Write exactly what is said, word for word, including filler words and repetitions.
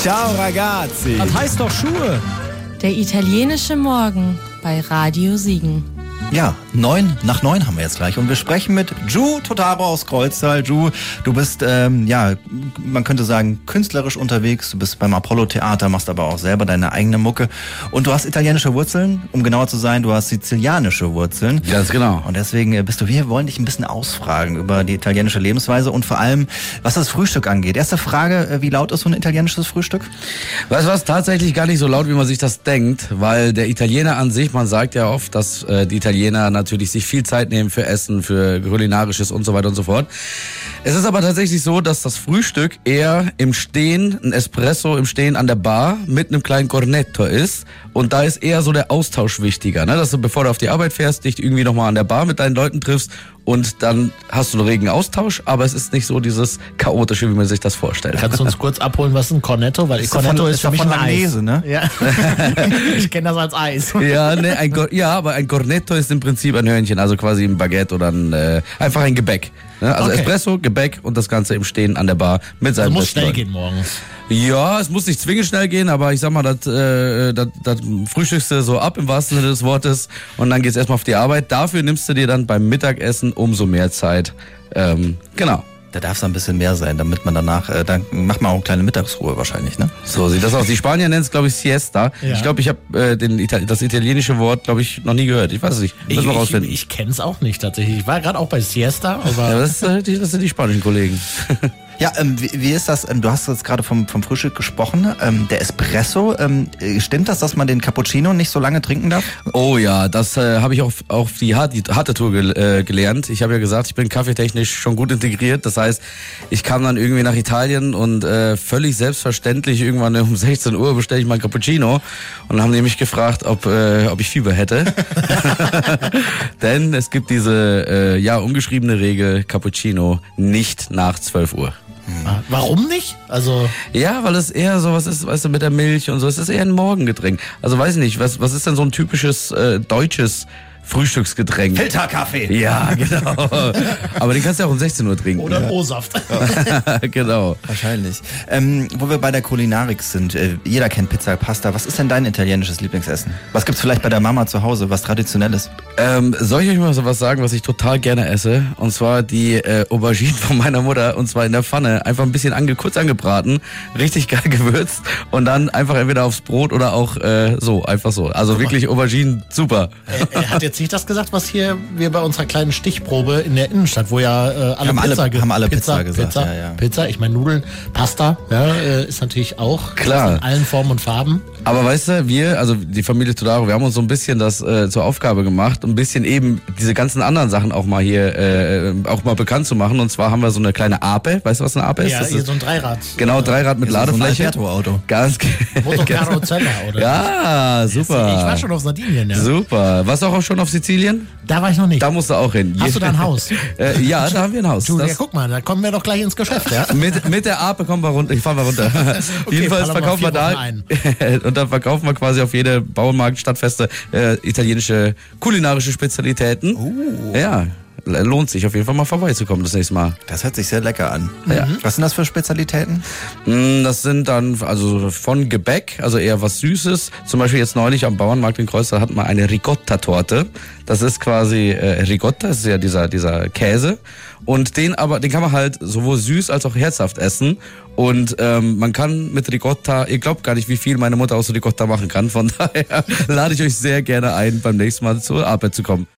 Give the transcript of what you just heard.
Ciao ragazzi. Das heißt doch Schuhe. Der italienische Morgen bei Radio Siegen. Ja, neun nach neun haben wir jetzt gleich und wir sprechen mit Ju Totaro aus Kreuztal. Ju, du bist, ähm, ja, man könnte sagen, künstlerisch unterwegs. Du bist beim Apollo-Theater, machst aber auch selber deine eigene Mucke. Und du hast italienische Wurzeln, um genauer zu sein, du hast sizilianische Wurzeln. Ganz genau. Und deswegen bist du hier, wir wollen dich ein bisschen ausfragen über die italienische Lebensweise und vor allem, was das Frühstück angeht. Erste Frage, wie laut ist so ein italienisches Frühstück? Weißt du was, tatsächlich gar nicht so laut, wie man sich das denkt, weil der Italiener an sich, man sagt ja oft, dass äh, die Italiener natürlich sich viel Zeit nehmen für Essen, für Kulinarisches und so weiter und so fort. Es ist aber tatsächlich so, dass das Frühstück eher im Stehen, ein Espresso im Stehen an der Bar mit einem kleinen Cornetto ist. Und da ist eher so der Austausch wichtiger, ne? Dass du, bevor du auf die Arbeit fährst, dich irgendwie nochmal an der Bar mit deinen Leuten triffst und dann hast du einen regen Austausch, aber es ist nicht so dieses Chaotische, wie man sich das vorstellt. Kannst du uns kurz abholen, was ist ein Cornetto? Weil Ist Cornetto davon- ist ist für mich davon ein Langnese, Eis. ne? Ja. Ich kenne das als Eis. Ja, ne, ein Gor- ja, aber ein Cornetto ist im Prinzip ein Hörnchen, also quasi ein Baguette oder ein, äh, einfach ein Gebäck. Ne? Also Okay. Espresso, Gebäck und das Ganze im Stehen an der Bar mit Also seinem muss besten schnell Leuten. gehen morgens. Ja, es muss nicht zwingend schnell gehen, aber ich sag mal, das, äh, das, das frühstückst du so ab im wahrsten Sinne des Wortes und dann geht's erstmal auf die Arbeit. Dafür nimmst du dir dann beim Mittagessen umso mehr Zeit. Ähm, genau. Da darf es ein bisschen mehr sein, damit man danach, äh, dann macht man auch eine kleine Mittagsruhe wahrscheinlich, ne? So sieht das aus. Die Spanier nennen es, glaube ich, Siesta. Ja. Ich glaube, ich habe äh, den Ita- das italienische Wort, glaube ich, noch nie gehört. Ich weiß es nicht. Ich, Müssen wir ich, rausfinden. ich kenne es auch nicht tatsächlich. Ich war gerade auch bei Siesta, aber Ja, das, ist, äh, die, das sind die spanischen Kollegen. Ja, ähm, wie, wie ist das? Ähm, du hast jetzt gerade vom, vom Frühstück gesprochen. Ähm, der Espresso, ähm, äh, stimmt das, dass man den Cappuccino nicht so lange trinken darf? Oh ja, das äh, habe ich auf, auf die, hart, die harte Tour gel, äh, gelernt. Ich habe ja gesagt, ich bin kaffeetechnisch schon gut integriert. Das heißt, ich kam dann irgendwie nach Italien und äh, völlig selbstverständlich irgendwann um sechzehn Uhr bestelle ich mal Cappuccino und dann haben die mich gefragt, ob, äh, ob ich Fieber hätte. Denn es gibt diese äh, ja ungeschriebene Regel, Cappuccino nicht nach zwölf Uhr. warum nicht? Also Ja, weil es eher sowas ist, weißt du, mit der Milch und so. Es ist eher ein Morgengetränk. Also weiß ich nicht, was, was ist denn so ein typisches äh, deutsches Frühstücksgetränk? Filterkaffee. Ja, genau. Aber den kannst du ja auch um sechzehn Uhr trinken. oder O-Saft. Genau. Wahrscheinlich. Ähm, wo wir bei der Kulinarik sind, äh, jeder kennt Pizza, Pasta. Was ist denn dein italienisches Lieblingsessen? Was gibt's vielleicht bei der Mama zu Hause, was Traditionelles? Ähm, soll ich euch mal so was sagen, was ich total gerne esse? Und zwar die äh, Aubergine von meiner Mutter. Und zwar in der Pfanne. Einfach ein bisschen ange kurz angebraten. Richtig geil gewürzt. Und dann einfach entweder aufs Brot oder auch äh, so. Einfach so. Also wirklich Aubergine, super. Er, er hat jetzt nicht das gesagt, was hier wir bei unserer kleinen Stichprobe in der Innenstadt, wo ja äh, alle Haben alle- Pizza ge- haben alle Pizza gesagt, Pizza, ja, ja. Pizza, ich meine Nudeln, Pasta, ja, äh, ist natürlich auch Klar. in allen Formen und Farben. Aber weißt du, wir, also die Familie Todaro, wir haben uns so ein bisschen das äh, zur Aufgabe gemacht, ein bisschen eben diese ganzen anderen Sachen auch mal hier äh, auch mal bekannt zu machen. Und zwar haben wir so eine kleine Ape. Weißt du, was eine Ape ist? Ja, Das hier ist so ein Dreirad. genau Dreirad mit So ein Ladefläche. Alberto-Auto. Ganz Motocarozella, oder? Ja, super. Ich war schon auf Sardinien, ja. Super. Warst du auch schon auf Sizilien? Da war ich noch nicht. Da musst du auch hin. Hast du da ein Haus? äh, ja, da haben wir ein Haus. Du, ja, Das- guck mal, da kommen wir doch gleich ins Geschäft, ja? mit, mit der Ape kommen wir runter. Ich fahren wir runter. Jedenfalls fahren wir verkaufen wir vier da Wochen und dann verkaufen wir quasi auf jede Bauernmarkt, Stadtfeste äh, italienische kulinarische Spezialitäten. Uh. Ja, lohnt sich auf jeden Fall mal vorbeizukommen das nächste Mal. Das hört sich sehr lecker an. Ja. Was sind das für Spezialitäten? Mm, Das sind dann also von Gebäck, also eher was Süßes. Zum Beispiel jetzt neulich am Bauernmarkt in Kreuztal hatten wir eine Ricotta-Torte. Das ist quasi äh, Ricotta, das ist ja dieser dieser Käse. Und den aber, den kann man halt sowohl süß als auch herzhaft essen. Und ähm, man kann mit Ricotta, ihr glaubt gar nicht, wie viel meine Mutter aus Ricotta machen kann. Von daher lade ich euch sehr gerne ein, beim nächsten Mal zur Arbeit zu kommen.